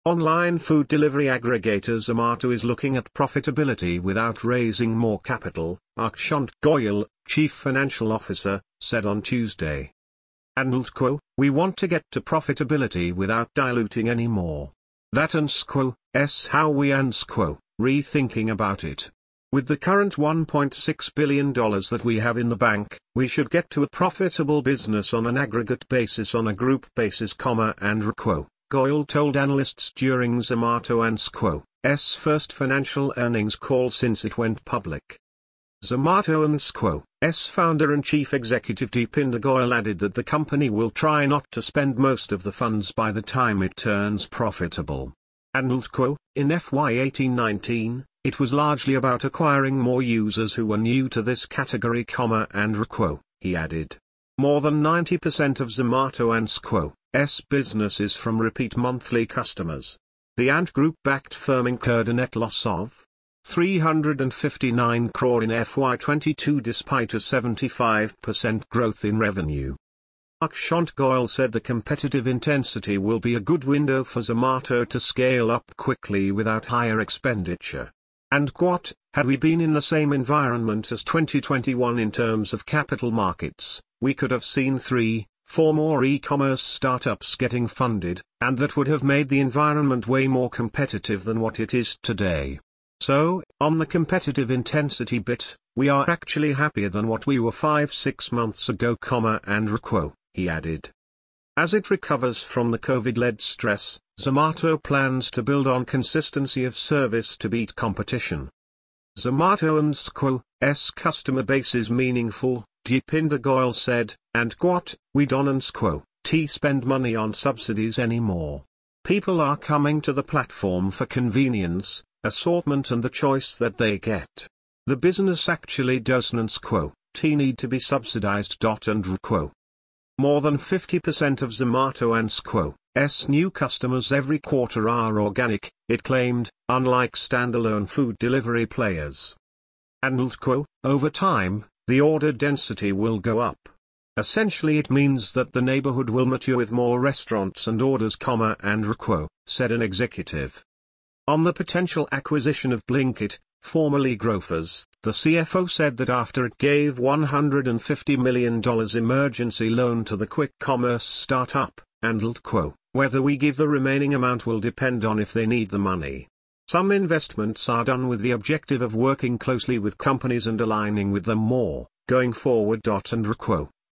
Online food delivery aggregator Zomato is looking at profitability without raising more capital, Akshant Goyal, chief financial officer, said on Tuesday. And quote, "We want to get to profitability without diluting any more. That's how we rethinking about it. With the current $1.6 billion that we have in the bank, we should get to a profitable business on an aggregate basis on a group basis, Goyal told analysts during Zomato and first financial earnings call since it went public. Zomato and founder and chief executive Deepinder Goyal added that the company will try not to spend most of the funds by the time it turns profitable. And in FY 18-19, it was largely about acquiring more users who were new to this category, he added. More than 90% of Zomato and business is from repeat monthly customers. The Ant Group-backed firm incurred a net loss of 359 crore in FY22 despite a 75% growth in revenue. Akshant Goyal said the competitive intensity will be a good window for Zomato to scale up quickly without higher expenditure. And had we been in the same environment as 2021 in terms of capital markets, we could have seen 3-4 more e-commerce startups getting funded, and that would have made the environment way more competitive than what it is today. So, on the competitive intensity bit, we are actually happier than what we were 5-6 months ago, he added. As it recovers from the COVID-led stress, Zomato plans to build on consistency of service to beat competition. Zomato and customer base is meaningful, Deepinder Goyal said, and we don't spend money on subsidies anymore. People are coming to the platform for convenience, assortment and the choice that they get. The business actually doesn't need to be subsidized. More than 50% of Zomato and new customers every quarter are organic, it claimed, unlike standalone food delivery players. And over time, the order density will go up. Essentially it means that the neighborhood will mature with more restaurants and orders, said an executive. On the potential acquisition of Blinkit, formerly Grofers, the CFO said that after it gave $150 million emergency loan to the quick commerce startup, and whether we give the remaining amount will depend on if they need the money. Some investments are done with the objective of working closely with companies and aligning with them more, going forward. And